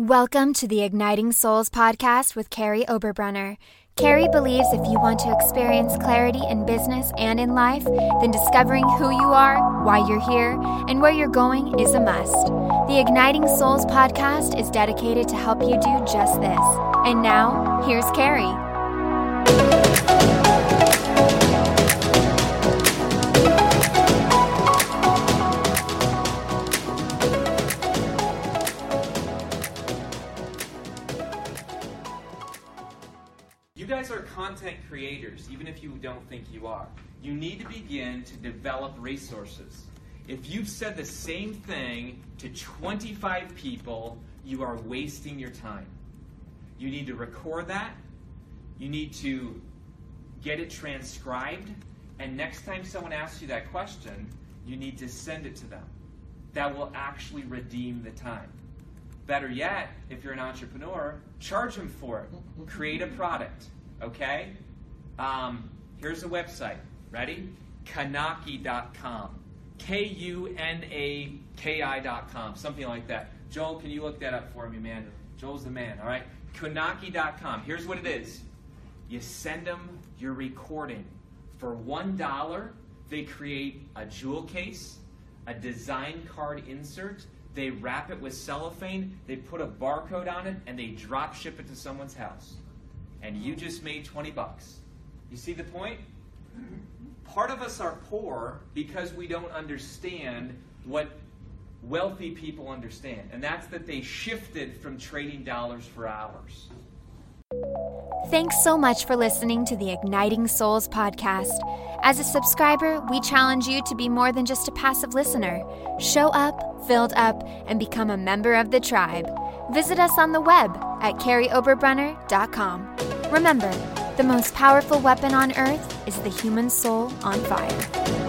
Welcome to the Igniting Souls podcast with Carrie Oberbrunner. Carrie believes if you want to experience clarity in business and in life, then discovering who you are, why you're here, and where you're going is a must. The Igniting Souls podcast is dedicated to help you do just this. And now, here's Carrie. You guys are content creators, even if you don't think you are. You need to begin to develop resources. If you've said the same thing to 25 people, you are wasting your time. You need to record that. You need to get it transcribed. And next time someone asks you that question, you need to send it to them. That will actually redeem the time. Better yet, if you're an entrepreneur, charge them for it. Create a product, okay? Here's a website. Ready? Kunaki.com. Kunaki.com. Something like that. Joel, can you look that up for me, man? Joel's the man, all right? Kunaki.com. Here's what it is. You send them your recording. For $1, they create a jewel case, a design card insert. They wrap it with cellophane, they put a barcode on it, and they drop ship it to someone's house. And you just made $20. You see the point? Part of us are poor because we don't understand what wealthy people understand. And that's that they shifted from trading dollars for hours. Thanks so much for listening to the Igniting Souls podcast. As a subscriber, we challenge you to be more than just a passive listener. Show up, filled up, and become a member of the tribe. Visit us on the web at carrieoberbrunner.com. Remember, the most powerful weapon on earth is the human soul on fire.